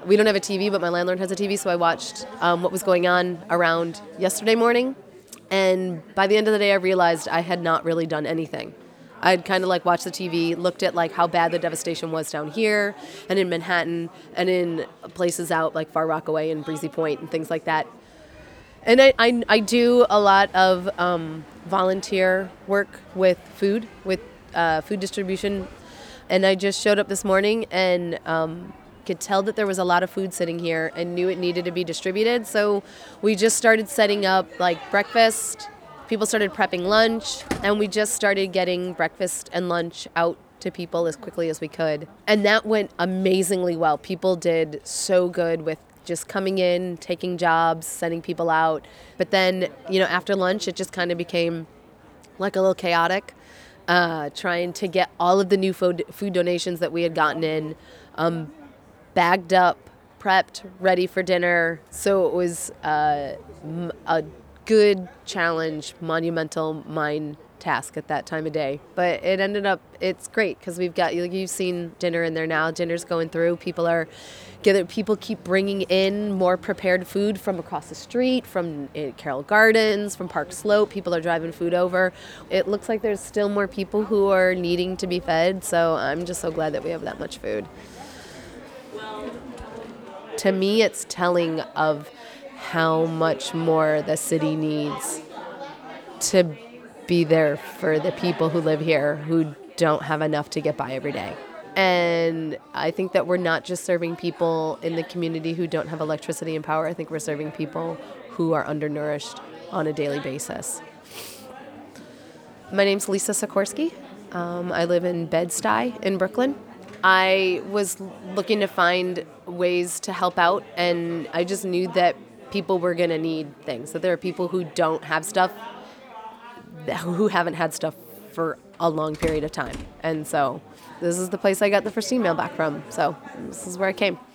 We don't have a TV, but my landlord has a TV, so I watched what was going on around yesterday morning. And by the end of the day, I realized I had not really done anything. I'd kind of like watched the TV, looked at like how bad the devastation was down here and in Manhattan and in places out like Far Rockaway and Breezy Point and things like that. And I do a lot of volunteer work with food distribution. And I just showed up this morning and could tell that there was a lot of food sitting here and knew it needed to be distributed. So we just started setting up like breakfast. People started prepping lunch, and we just started getting breakfast and lunch out to people as quickly as we could. And that went amazingly well. People did so good with just coming in, taking jobs, sending people out. But then, after lunch, it just kind of became like a little chaotic, trying to get all of the new food donations that we had gotten in bagged up, prepped, ready for dinner. So it was a good challenge, monumental mine task at that time of day. But it ended up, it's great because we've got, you've seen dinner in there now. Dinner's going through. People keep bringing in more prepared food from across the street, from Carroll Gardens, from Park Slope. People are driving food over. It looks like there's still more people who are needing to be fed. So I'm just so glad that we have that much food. To me, it's telling of how much more the city needs to be there for the people who live here who don't have enough to get by every day. And I think that we're not just serving people in the community who don't have electricity and power. I think we're serving people who are undernourished on a daily basis. My name's Lisa Sikorsky. I live in Bed-Stuy in Brooklyn. I was looking to find ways to help out, and I just knew that people were going to need things, that there are people who don't have stuff, who haven't had stuff for a long period of time. And so this is the place I got the first email back from. So this is where I came.